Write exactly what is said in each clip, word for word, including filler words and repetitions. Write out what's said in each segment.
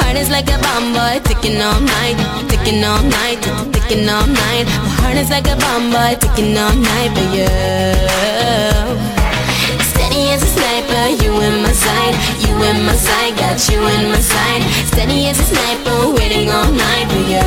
heart is like a bomb, boy, ticking all night, ticking all night, ticking all night. My heart is like a bomb, boy, ticking all night for you. Steady as a sniper, you in my sight, you in my sight, got you in my sight. Steady as a sniper, waiting all night for you.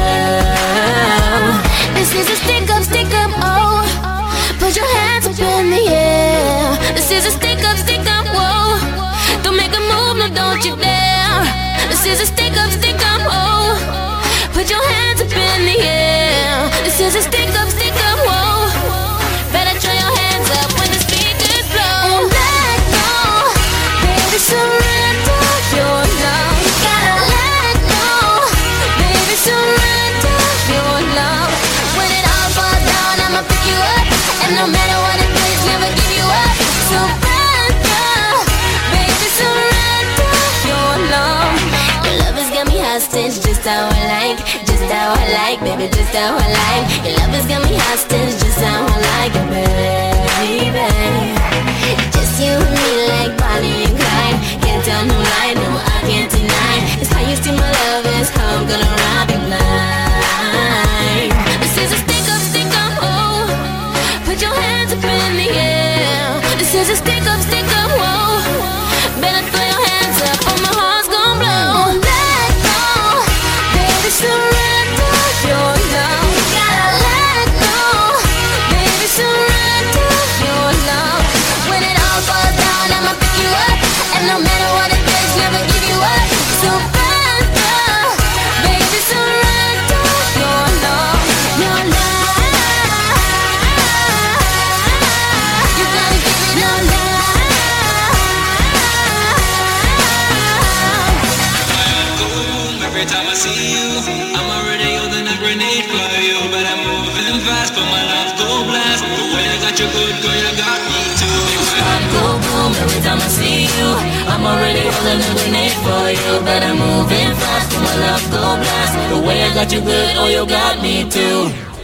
This is a stick up, stick up, oh. Put your hands up in the air. This is a stick up, stick up, whoa. Don't make a move, no, don't you dare. This is a stick up, stick up, oh. Put your hands up in the air. This is a stick up, stick up, whoa. Better throw your hands up when the speakers blow. And let go, baby, surrender your love. Gotta let go, baby, surrender your love. When it all falls down, I'ma pick you up. And no matter what it is, never give you up. Surrender, baby, surrender your love. Your love has got me hostage, just how I like, just how I like, baby, just how I like. Your love has got me hostage, just how I like it, baby. Just you and me like Bonnie and Clyde. Can't tell no lie, no, I can't deny. It's how you see my love, is how I'm gonna rob you blind. This is a stick up, stick up, oh. Put your hands up in the air. This is a stick up, stick up, whoa. Better throw your hands up or my heart's gon' blow. Let go, baby, surrender your love. Gotta let go, baby, surrender your love. When it all falls down, I'ma pick you up. And no matter what it is, never give you up. Surrender, baby, surrender your love, your love. You gotta give it your love. Every time I see you, I'm already holding a grenade for you. But I'm moving fast, but my love go blast. The way I got you good, girl, you got me too. Start go boom every time I see you. I'm already holding a grenade for you. But I'm moving fast, but my love go blast. The way I got you good, oh, you got me too.